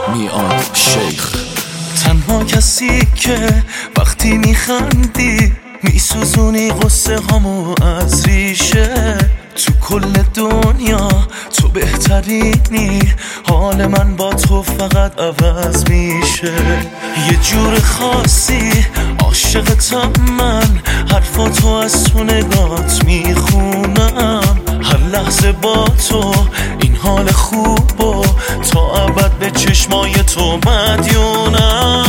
میاد شیخ. تنها کسی که وقتی میخندی میسوزونی قصه هامو از ریشه. تو کل دنیا تو بهترینی، حال من با تو فقط عوض میشه. یه جور خاصی عاشقتم من، حرفاتو از تو نگات میخونم. هر لحظه با تو این حال خوب و تا ابد به چشمای تو مدیونم.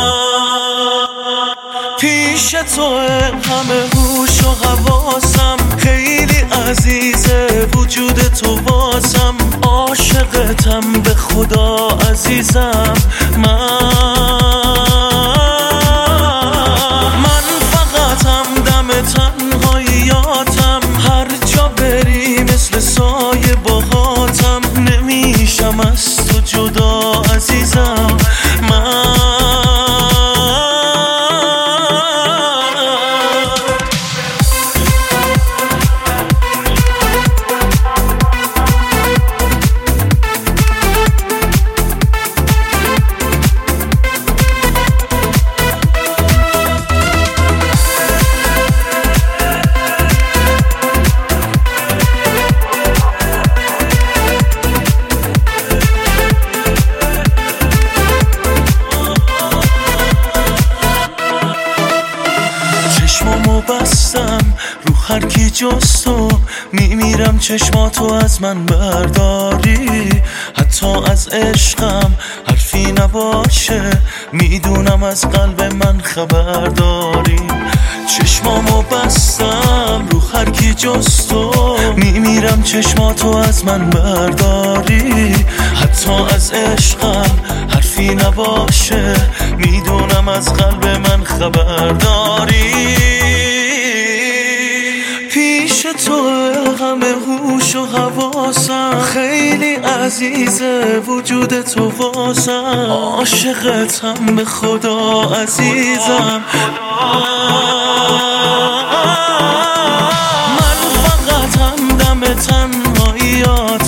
پیش تو همه هوش و حواسم، خیلی عزیزه وجود تو واسم. عاشقتم به خدا عزیزم. من فقطم دم تنهاییاتم، هر جا بری مثل سایه باهاتم. نمیشم از تو جدا عزیزم. چشمامو بستم رو هر کی جز تو، میمیرم چشماتو از من برداری. حتی از عشقم حرفی نباشه، میدونم از قلب من خبرداری. چشمامو بستم رو هر کی جز تو، میمیرم چشماتو از من برداری. حتی از عشقم حرفی نباشه، میدونم از قلب من خبرداری. پیش تو همه هوش و حواسم، خیلی عزیزه وجود تو واسم. عاشقتم به خدا عزیزم. من فقطم دم تنهاییات،